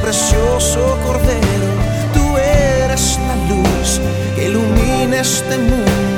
precioso Cordero, tú eres la luz que ilumina este mundo.